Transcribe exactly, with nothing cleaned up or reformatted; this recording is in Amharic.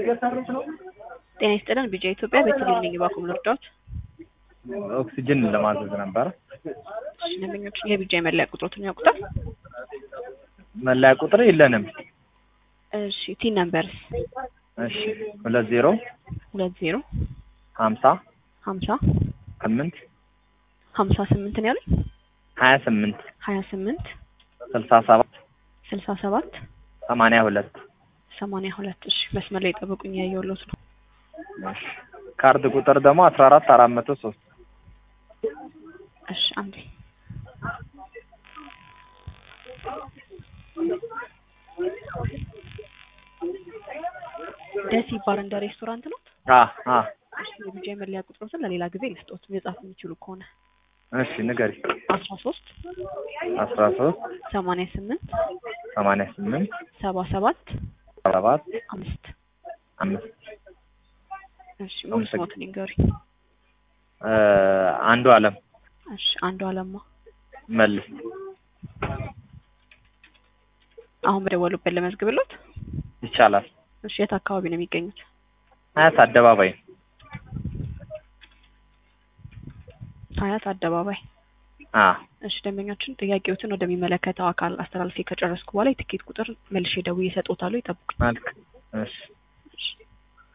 ጤና ይስጥልን ቢጃ ኢትዮጵያ በቴሌቪዥን ነኝ ባኩም ልርዳዎት ኦክሲጅን ለማዘዝ ነበር እሺ ለምኞች የቢጃ መለያ ቁጥሩን ያውቁታል መለያ ቁጥር የለንም እሺ ቲ ነምበርስ እሺ ሁለት ዜሮ ሁለት ዜሮ ሀምሳ ሀምሳ ስምንት ሀምሳ ስምንት ነው ያለው ሀያ ስምንት ሀያ ስምንት ስልሳ ሰባት ስልሳ ሰባት ሰማንያ ሁለት ሰማንያ ሁለት እሺ መስመር ላይ ጠብቁኝ ያየውሎት ነው እሺ ካርድ ቁጥር ደግሞ አስራ አራት አራት መቶ ሶስት እሺ አንዴ ደሲ ባር እንደ ሬስቶራንት ነው አ አ እሺ የቢጃ መለያ ቁጥሩን ለሌላ ጊዜ ልስጦት መጻፍ የሚችሉ ከሆነ እሺ ንገሪ አስራ ሶስት አስራ ሶስት ሰማንያ ስምንት ሰማንያ ስምንት ሰባ ሰባት ሰባት አምስት አምስት እሺ ሙሉ ስሞትን ይንገሪ እ አንዱ አለም እሺ አንዱ አለማ መልስ አሁን በደወሉበት ለመዝግብሎት ይቻላል እሺ የት አካባቢ ነው የሚገኙት ሀያት አደባባይ ሀያት አደባባይ አ እሺ ደንበኛችን ጥያቄዎችን ወደሚመለከተው አካል አስተላልፌ ከጨረስኩ በኋላ የትኬት ቁጥር መልሼ ደውዬ እሰጥዎታለሁ ይጠብቁኝ መልክ እሺ